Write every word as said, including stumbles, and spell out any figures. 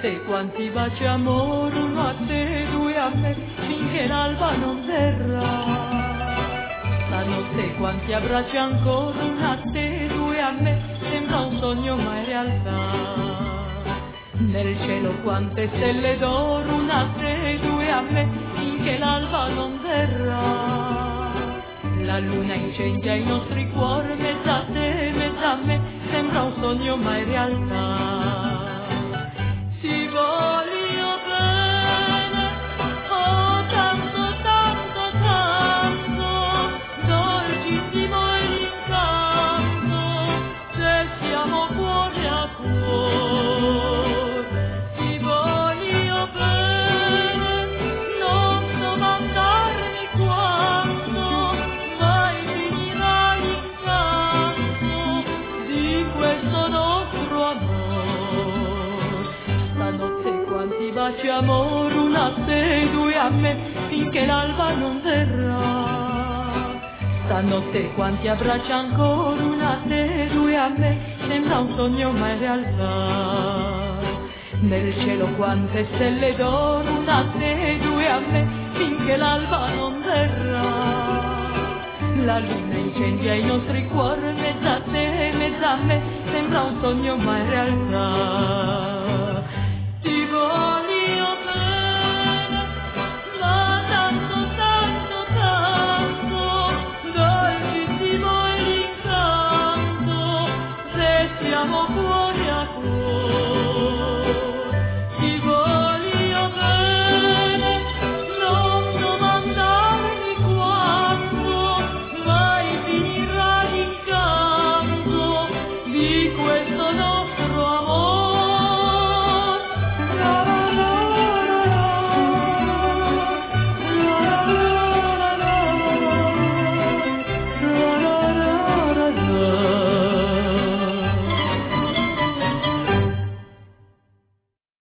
Stanotte quanti baci amore, uno a te, due a me, finché l'alba non verrà. Stanotte quanti abbracci ancora, uno a te, due a me, sembra un sogno ma è realtà. Nel cielo quante stelle d'oro, una a te, due a me, finché l'alba non verrà. La luna incendia i nostri cuori, mezza a te, mezza a me, sembra un sogno ma è realtà. Ti voglio bene, oh tanto, tanto, tanto, dolcissimo è l'incanto, se siamo cuore a cuore. Ti voglio bene, non so mandarmi quanto, mai finirà l'incanto di questo nostro amore. Stanotte quanti baci amore, una a te, due a me, finché l'alba non verrà. Stanotte quanti abbracci ancora, una a te, due a me, sembra un sogno ma è realtà. Nel cielo quante stelle d'oro, una a te, due a me, finché l'alba non verrà. La luna incendia i nostri cuori, mezza a te, mezza a me, sembra un sogno ma è realtà. Ti voglio bene, ma tanto, tanto, tanto, dolcissimo è l'incanto, se siamo fuori a